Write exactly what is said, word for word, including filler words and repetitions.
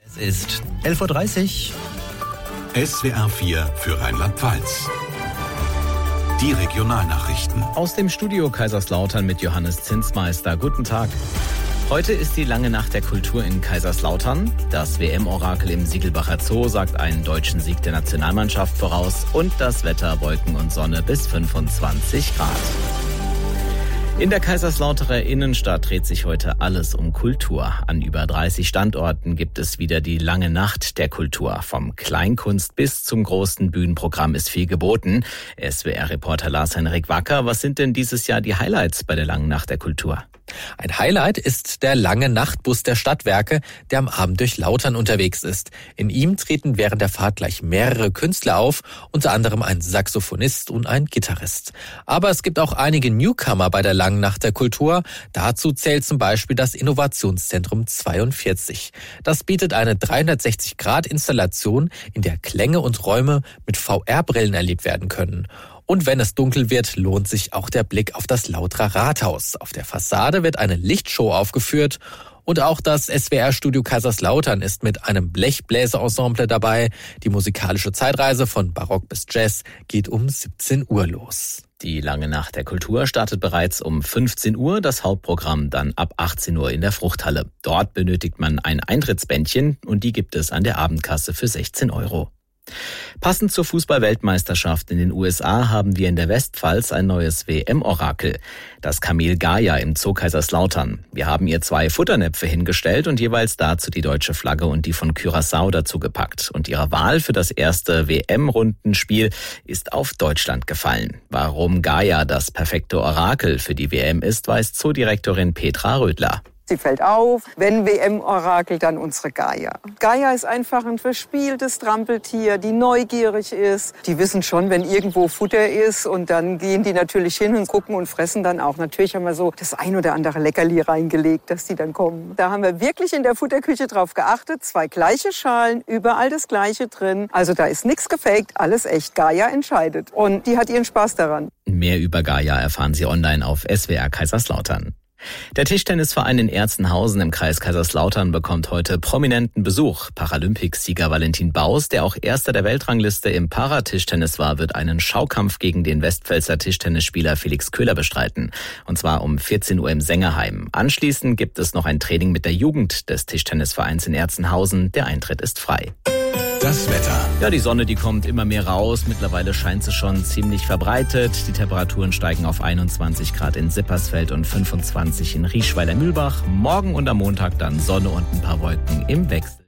Es ist elf Uhr dreißig. S W R vier für Rheinland-Pfalz. Die Regionalnachrichten. Aus dem Studio Kaiserslautern mit Johannes Zinsmeister. Guten Tag. Heute ist die lange Nacht der Kultur in Kaiserslautern. Das W M-Orakel im Siegelbacher Zoo sagt einen deutschen Sieg der Nationalmannschaft voraus. Und das Wetter, Wolken und Sonne bis fünfundzwanzig Grad. In der Kaiserslauterer Innenstadt dreht sich heute alles um Kultur. An über dreißig Standorten gibt es wieder die lange Nacht der Kultur. Vom Kleinkunst bis zum großen Bühnenprogramm ist viel geboten. S W R-Reporter Lars-Henrik Wacker, was sind denn dieses Jahr die Highlights bei der langen Nacht der Kultur? Ein Highlight ist der lange Nachtbus der Stadtwerke, der am Abend durch Lautern unterwegs ist. In ihm treten während der Fahrt gleich mehrere Künstler auf, unter anderem ein Saxophonist und ein Gitarrist. Aber es gibt auch einige Newcomer bei der langen Nacht der Kultur. Dazu zählt zum Beispiel das Innovationszentrum zweiundvierzig. Das bietet eine dreihundertsechzig Grad Installation, in der Klänge und Räume mit V R-Brillen erlebt werden können. Und wenn es dunkel wird, lohnt sich auch der Blick auf das Lauterer Rathaus. Auf der Fassade wird eine Lichtshow aufgeführt. Und auch das S W R-Studio Kaiserslautern ist mit einem Blechbläserensemble dabei. Die musikalische Zeitreise von Barock bis Jazz geht um siebzehn Uhr los. Die lange Nacht der Kultur startet bereits um fünfzehn Uhr, das Hauptprogramm dann ab achtzehn Uhr in der Fruchthalle. Dort benötigt man ein Eintrittsbändchen und die gibt es an der Abendkasse für sechzehn Euro. Passend zur Fußball-Weltmeisterschaft in den U S A haben wir in der Westpfalz ein neues W M-Orakel, das Kamel Gaia im Zoo Kaiserslautern. Wir haben ihr zwei Futternäpfe hingestellt und jeweils dazu die deutsche Flagge und die von Curaçao dazu gepackt. Und ihre Wahl für das erste W M-Rundenspiel ist auf Deutschland gefallen. Warum Gaia das perfekte Orakel für die W M ist, weiß Zoodirektorin Petra Rödler. Sie fällt auf, wenn W M-Orakel, dann unsere Gaia. Gaia ist einfach ein verspieltes Trampeltier, die neugierig ist. Die wissen schon, wenn irgendwo Futter ist und dann gehen die natürlich hin und gucken und fressen dann auch. Natürlich haben wir so das ein oder andere Leckerli reingelegt, dass die dann kommen. Da haben wir wirklich in der Futterküche drauf geachtet. Zwei gleiche Schalen, überall das Gleiche drin. Also da ist nichts gefaked, alles echt. Gaia entscheidet. Und die hat ihren Spaß daran. Mehr über Gaia erfahren Sie online auf S W R Kaiserslautern. Der Tischtennisverein in Erzenhausen im Kreis Kaiserslautern bekommt heute prominenten Besuch. Paralympicsieger Valentin Baus, der auch Erster der Weltrangliste im Paratischtennis war, wird einen Schaukampf gegen den Westpfälzer Tischtennisspieler Felix Köhler bestreiten. Und zwar um vierzehn Uhr im Sängerheim. Anschließend gibt es noch ein Training mit der Jugend des Tischtennisvereins in Erzenhausen. Der Eintritt ist frei. Das Wetter. Ja, die Sonne, die kommt immer mehr raus. Mittlerweile scheint sie schon ziemlich verbreitet. Die Temperaturen steigen auf einundzwanzig Grad in Sippersfeld und fünfundzwanzig in Rieschweiler-Mühlbach. Morgen und am Montag dann Sonne und ein paar Wolken im Wechsel.